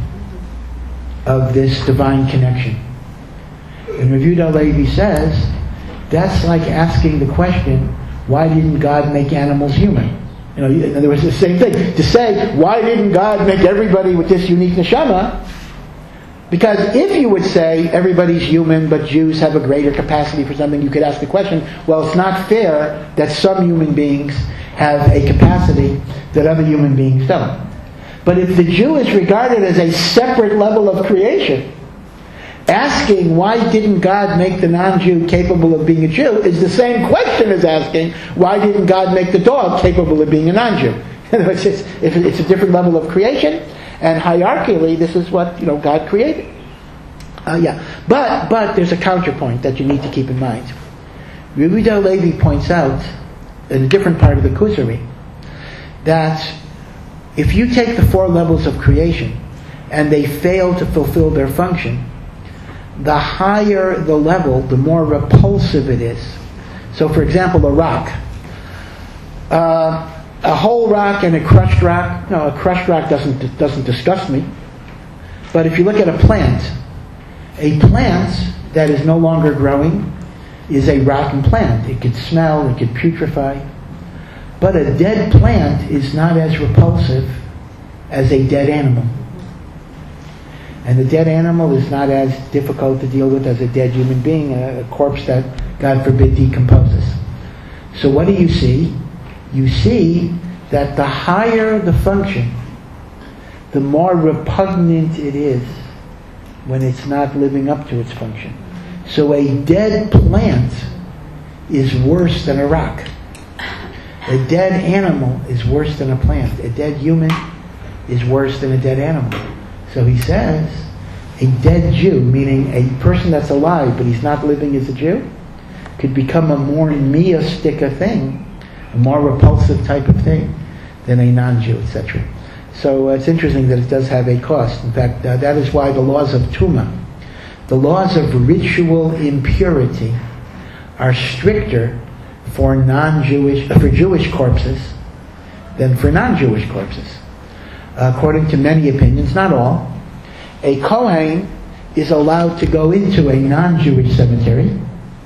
of this divine connection? And Rav Yehuda Levi says, that's like asking the question, why didn't God make animals human? You know, in other words, the same thing. To say, why didn't God make everybody with this unique neshama? Because if you would say everybody's human, but Jews have a greater capacity for something, you could ask the question, well, it's not fair that some human beings have a capacity that other human beings don't. But if the Jew is regarded as a separate level of creation, asking why didn't God make the non-Jew capable of being a Jew is the same question as asking why didn't God make the dog capable of being a non-Jew. In other words, it's, it's a different level of creation, and hierarchically, this is what, you know, God created. Uh, yeah, but but there's a counterpoint that you need to keep in mind. Rav Yehuda Levi points out in a different part of the Kuzari that if you take the four levels of creation and they fail to fulfill their function, the higher the level, the more repulsive it is. So, for example, a rock. Uh, a whole rock and a crushed rock, no, a crushed rock doesn't doesn't disgust me. But if you look at a plant, a plant that is no longer growing is a rotten plant. It could smell, it could putrefy. But a dead plant is not as repulsive as a dead animal. And the dead animal is not as difficult to deal with as a dead human being, a, a corpse that, God forbid, decomposes. So what do you see? You see that the higher the function, the more repugnant it is when it's not living up to its function. So a dead plant is worse than a rock. A dead animal is worse than a plant. A dead human is worse than a dead animal. So he says, a dead Jew, meaning a person that's alive but he's not living as a Jew, could become a more meistic a thing, a more repulsive type of thing than a non-Jew, et cetera. So uh, it's interesting that it does have a cost. In fact, uh, that is why the laws of Tumah, the laws of ritual impurity, are stricter for non-Jewish, for Jewish corpses than for non-Jewish corpses. According to many opinions, not all, a Kohen is allowed to go into a non-Jewish cemetery.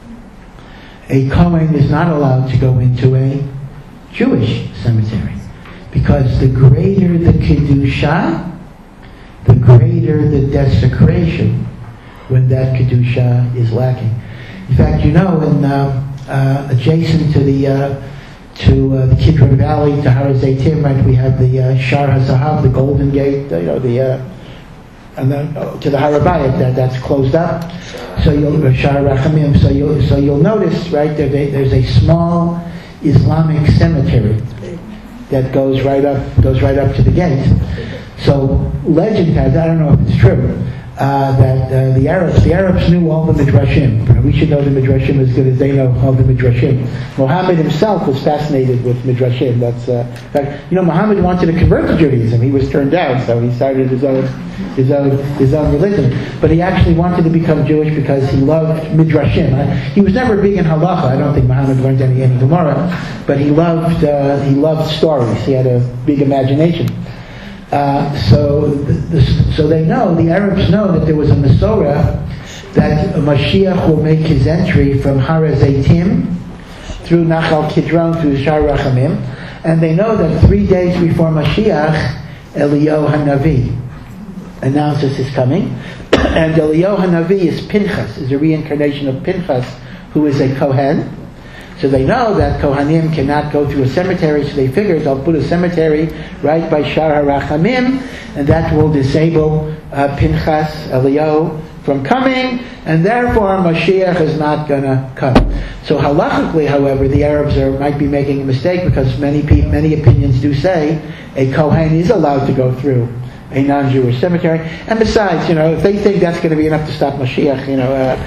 A Kohen is not allowed to go into a Jewish cemetery. Because the greater the Kedusha, the greater the desecration when that Kedusha is lacking. In fact, you know, in, uh, uh, adjacent to the uh, to uh, the Kidron Valley, to Har HaZeitim, right, we have the uh, Shar HaZahav, the Golden Gate, you know, the uh, and then uh, to the Har HaBayit, that that's closed up. So you'll uh, Shar Rachamim. So you'll so you'll notice, right, there, there's a small Islamic cemetery that goes right up goes right up to the gate. So legend has, I don't know if it's true, uh, that uh, the Arabs the Arabs knew all the Midrashim. We should know the Midrashim as good as they know all the Midrashim. Muhammad himself was fascinated with Midrashim. That's uh, in fact, you know, Muhammad wanted to convert to Judaism. He was turned down, so he started his own his own his own religion. But he actually wanted to become Jewish because he loved Midrashim. He was never big in halacha. I don't think Muhammad learned any any Gemara, but he loved uh, he loved stories. He had a big imagination. Uh, so, the, the, so they know, the Arabs know that there was a Masorah that Mashiach will make his entry from Har HaZeitim through Nachal Kidron through Shar Rachamim, and they know that three days before Mashiach, Eliyahu Hanavi announces his coming, and Eliyahu Hanavi is Pinchas, is a reincarnation of Pinchas, who is a Kohen. So they know that Kohanim cannot go through a cemetery, so they figure they'll put a cemetery right by Shar HaRachamim, and that will disable uh, Pinchas, Eliyahu, from coming, and therefore Mashiach is not going to come. So halachically, however, the Arabs are, might be making a mistake, because many pe- many opinions do say a Kohen is allowed to go through a non-Jewish cemetery. And besides, you know, if they think that's going to be enough to stop Mashiach, you know,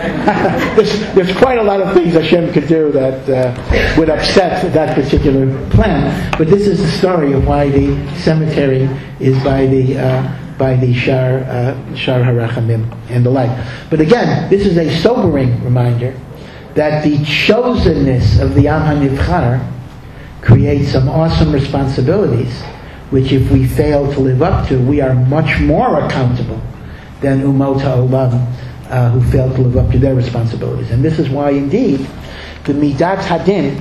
uh, there's, there's quite a lot of things Hashem could do that uh, would upset that particular plan. But this is the story of why the cemetery is by the uh, by the Shar uh, Shar HaRachamim and the like. But again, this is a sobering reminder that the chosenness of the Am HaNivchar creates some awesome responsibilities, which if we fail to live up to, we are much more accountable than Umot HaOlam, uh, who failed to live up to their responsibilities. And this is why, indeed, the Midat Hadin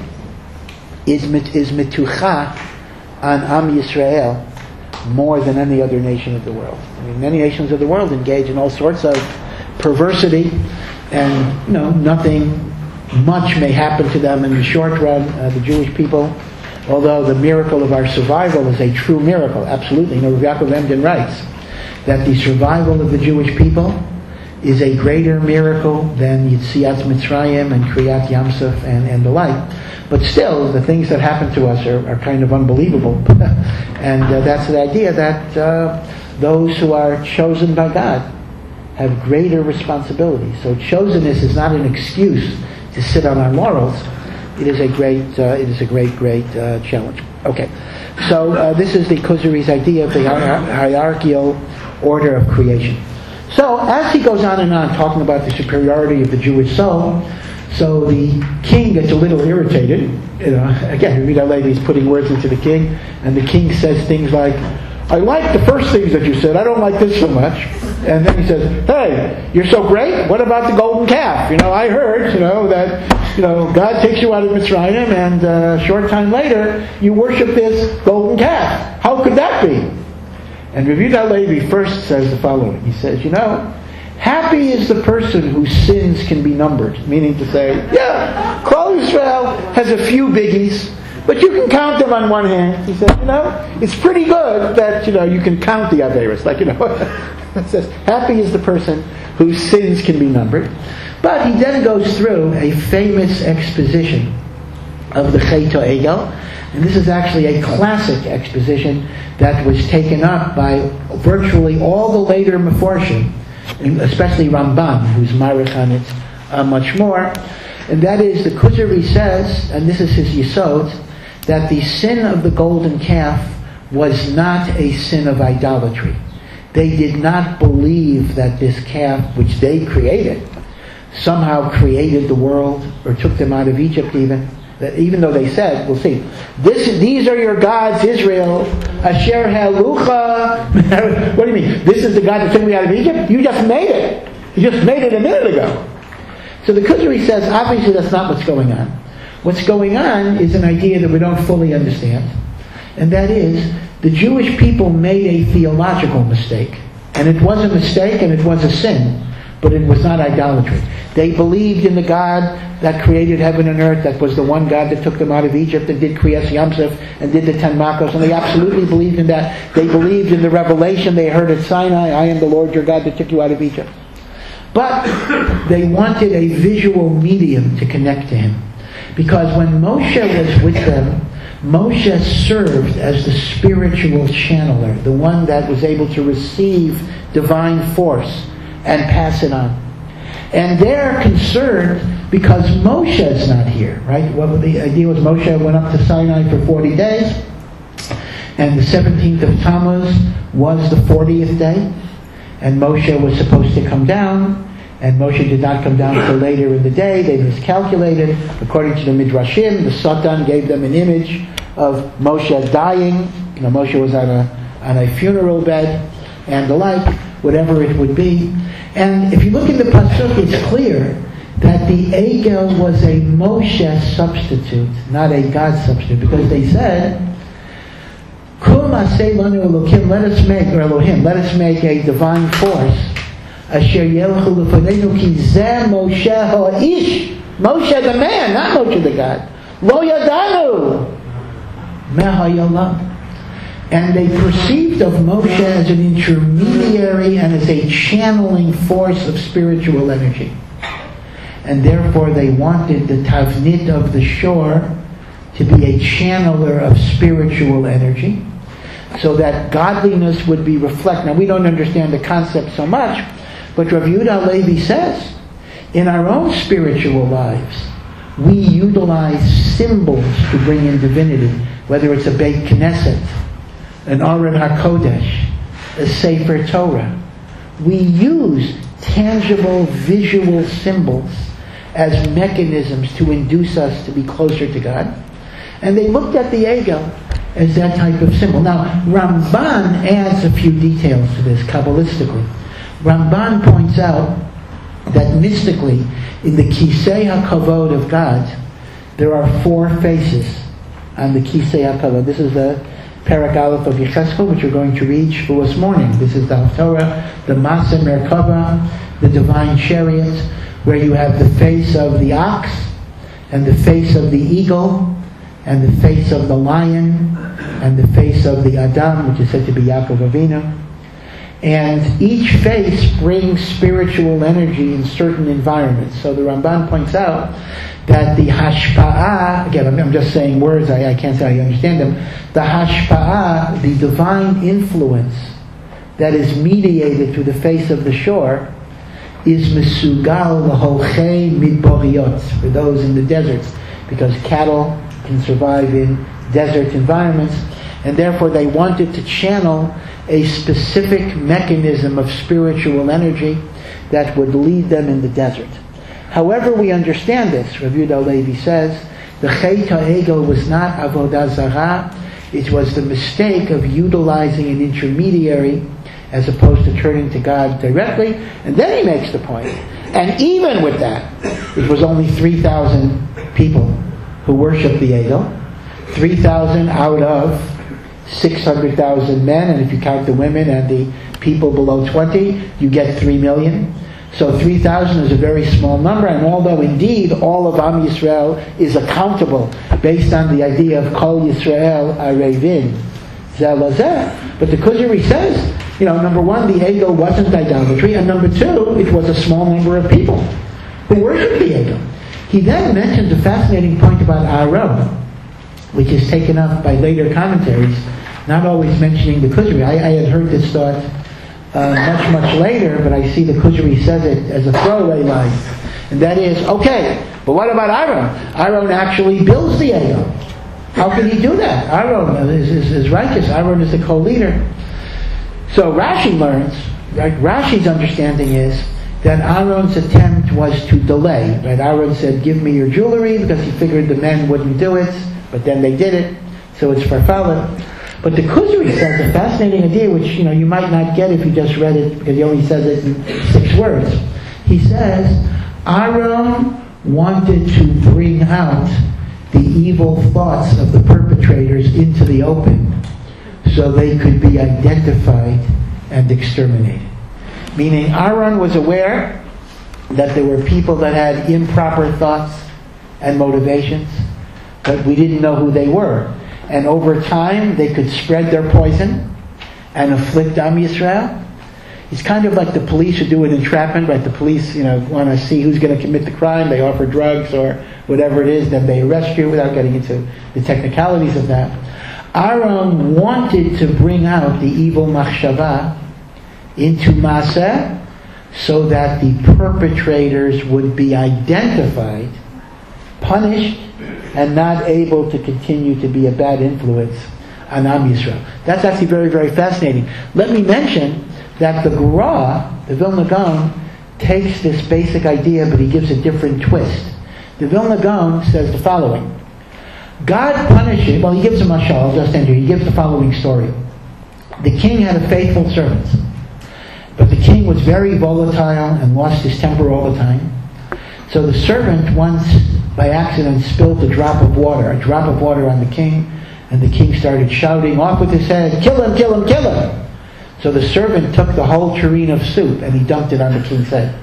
is, is Metucha on Am Yisrael more than any other nation of the world. I mean, many nations of the world engage in all sorts of perversity, and, you know, nothing much may happen to them in the short run. Uh, the Jewish people, although the miracle of our survival is a true miracle, absolutely. You know, Rav Yaakov Emden writes that the survival of the Jewish people is a greater miracle than Yetziat Mitzrayim and Kriyat Yamsuf and, and the like. But still, the things that happen to us are, are kind of unbelievable. And uh, that's the idea that uh, those who are chosen by God have greater responsibility. So chosenness is not an excuse to sit on our laurels. It is a great, uh, it is a great, great uh, challenge. Okay, so uh, this is the Kuzari's idea of the hier- hierarchical order of creation. So as he goes on and on talking about the superiority of the Jewish soul, so the king gets a little irritated. You know, again, Rita Levi is putting words into the king, and the king says things like, "I like the first things that you said. I don't like this so much." And then he says, "Hey, you're so great. What about the golden calf? You know, I heard, you know, that, you know, God takes you out of Mitzrayim, and uh, a short time later, you worship this golden calf. How could that be?" And Rav Yehuda Levi first says the following. He says, "You know, happy is the person whose sins can be numbered." Meaning to say, yeah, Klal Yisrael has a few biggies, but you can count them on one hand. He said, you know, it's pretty good that, you know, you can count the Averis. Like, you know, it says, happy is the person whose sins can be numbered. But he then goes through a famous exposition of the Chet HaEgel. And this is actually a classic exposition that was taken up by virtually all the later Meforshim, especially Ramban, who's Marich on it uh, much more. And that is, the Kuzari says, and this is his Yesod, that the sin of the golden calf was not a sin of idolatry. They did not believe that this calf, which they created, somehow created the world, or took them out of Egypt even. That even though they said, we'll see, this, these are your gods, Israel, Asher Halucha. What do you mean? This is the God that took me out of Egypt? You just made it. You just made it a minute ago. So the Kuzari says, obviously that's not what's going on. What's going on is an idea that we don't fully understand. And that is, the Jewish people made a theological mistake. And it was a mistake and it was a sin. But it was not idolatry. They believed in the God that created heaven and earth, that was the one God that took them out of Egypt and did Kriyas Yamsuf and did the Ten Makos, and they absolutely believed in that. They believed in the revelation they heard at Sinai, I am the Lord your God that took you out of Egypt. But they wanted a visual medium to connect to him. Because when Moshe was with them, Moshe served as the spiritual channeler, the one that was able to receive divine force and pass it on. And they're concerned because Moshe is not here, right? Well, the idea was Moshe went up to Sinai for forty days, and the seventeenth of Tammuz was the fortieth day, and Moshe was supposed to come down, and Moshe did not come down until later in the day. They miscalculated. According to the Midrashim, the Satan gave them an image of Moshe dying. You know, Moshe was on a on a funeral bed, and the like, whatever it would be. And if you look in the Pasuk, it's clear that the Egel was a Moshe substitute, not a God substitute, because they said, Kul Maseh Lanu Elokim, let us make, or Elohim, let us make a divine force, Asher Yelchu Lefanenu Ki Zeh Moshe Ha'Ish, Moshe the man, not Moshe the God, Lo Yadanu, Meha Yolam. And they perceived of Moshe as an intermediary and as a channeling force of spiritual energy. And therefore they wanted the Tavnit of the shore to be a channeler of spiritual energy. so that godliness would be reflected. Now, we don't understand the concept so much, but Rav Yehuda Halevi says, in our own spiritual lives, we utilize symbols to bring in divinity, whether it's a Beit Knesset, an Aron HaKodesh, a Sefer Torah. We use tangible visual symbols as mechanisms to induce us to be closer to God. And they looked at the Egel as that type of symbol. Now, Ramban adds a few details to this, Kabbalistically. Ramban points out that mystically, in the Kisei HaKavod of God, there are four faces on the Kisei HaKavod. This is the Perek Aleph of Yechezkel, which we're going to read Shavuos morning. This is the Haftorah, the Masa Merkava, the Divine Chariot, where you have the face of the ox, and the face of the eagle, and the face of the lion, and the face of the Adam, which is said to be Yaakov Avinu. And each face brings spiritual energy in certain environments. So the Ramban points out that the hashpa'ah, again, I'm just saying words, I, I can't say how you understand them, the hashpa'ah, the divine influence that is mediated through the face of the shore, is mesugal l'holchei midboriot, for those in the deserts, because cattle can survive in desert environments, and therefore they wanted to channel a specific mechanism of spiritual energy that would lead them in the desert. However we understand this, Rav Yehuda Halevi says, the Chet HaEgel was not Avodah Zarah, it was the mistake of utilizing an intermediary as opposed to turning to God directly. And then he makes the point, and even with that, it was only three thousand people who worshiped the Egel, three thousand out of six hundred thousand men, and if you count the women and the people below twenty, you get three million. So three thousand is a very small number, and although indeed all of Am Yisrael is accountable based on the idea of Kol Yisrael Arevin Zeh Lazeh, but the Kuzari says, you know, number one, the Egel wasn't idolatry, and number two, it was a small number of people who worshipped the Egel. He then mentions a fascinating point about Aaron, which is taken up by later commentaries, not always mentioning the Kuzari. I, I had heard this thought uh, much, much later, but I see the Kuzari says it as a throwaway line. And that is, okay, but what about Aaron? Aaron actually builds the Egel. How can he do that? Aaron is, is, is righteous. Aaron is the co-leader. So Rashi learns, right? Rashi's understanding is that Aaron's attempt was to delay. Right? Aaron said, give me your jewelry, because he figured the men wouldn't do it, but then they did it, so it's farfalet. But the Kuzari says a fascinating idea, which you know you might not get if you just read it, because he only says it in six words. He says, Aaron wanted to bring out the evil thoughts of the perpetrators into the open so they could be identified and exterminated. Meaning Aaron was aware that there were people that had improper thoughts and motivations, but we didn't know who they were. And over time, they could spread their poison and afflict Am Yisrael. It's kind of like the police who do an entrapment, right? The police, you know, want to see who's going to commit the crime. They offer drugs or whatever it is, then they arrest you without getting into the technicalities of that. Aaron wanted to bring out the evil machshava into Maaseh so that the perpetrators would be identified, punished, and not able to continue to be a bad influence on Am Yisrael. That's actually very, very fascinating. Let me mention that the Gra, the Vilna Gaon, takes this basic idea, but he gives a different twist. The Vilna Gaon says the following. God punishes, well, he gives a mashal, I'll just end here. He gives the following story. The king had a faithful servant, but the king was very volatile and lost his temper all the time. So the servant once, by accident, spilled a drop of water, a drop of water on the king, and the king started shouting, off with his head, kill him, kill him, kill him. So the servant took the whole tureen of soup and he dumped it on the king's head.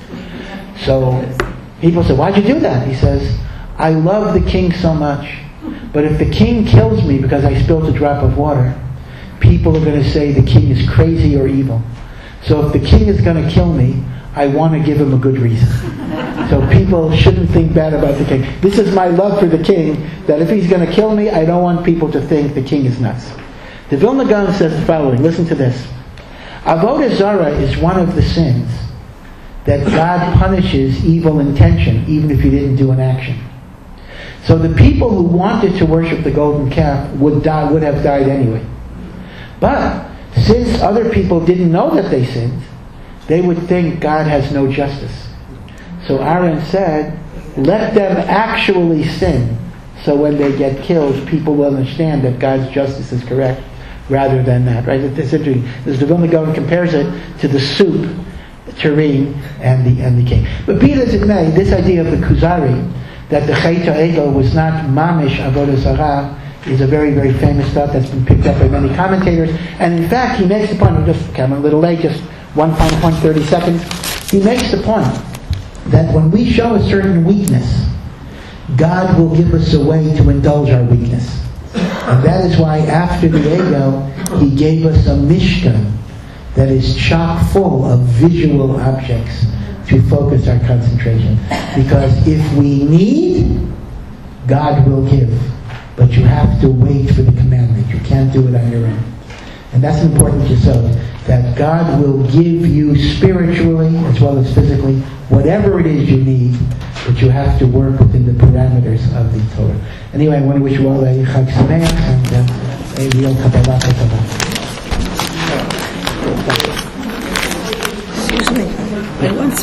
So people said, why'd you do that? He says, I love the king so much, but if the king kills me because I spilled a drop of water, people are going to say the king is crazy or evil. So if the king is going to kill me, I want to give him a good reason. So people shouldn't think bad about the king. This is my love for the king, that if he's going to kill me, I don't want people to think the king is nuts. The Vilna Gaon says the following. Listen to this. Avodah Zarah is one of the sins that God punishes evil intention, even if you didn't do an action. So the people who wanted to worship the golden calf would die, would have died anyway. But since other people didn't know that they sinned, they would think God has no justice. So Aaron said, let them actually sin, so when they get killed, people will understand that God's justice is correct, rather than that. Right? It's interesting. As the Vilna Gaon compares it to the soup, the tureen, and the and the king. But be it as it may, this idea of the Kuzari, that the Chet HaEgel was not mamish avodah zarah, is a very, very famous thought that's been picked up by many commentators. And in fact, he makes the point, I'm just, okay, I'm a little late, just one final point, thirty seconds. He makes the point that when we show a certain weakness, God will give us a way to indulge our weakness. And that is why after the Egel, he gave us a Mishkan that is chock full of visual objects to focus our concentration. Because if we need, God will give. But you have to wait for the commandment. You can't do it on your own. And that's important yesod, that God will give you spiritually as well as physically whatever it is you need, but you have to work within the parameters of the Torah. Anyway, I want to wish you all a Chag Sameach and uh, a real Kabbalah Tova.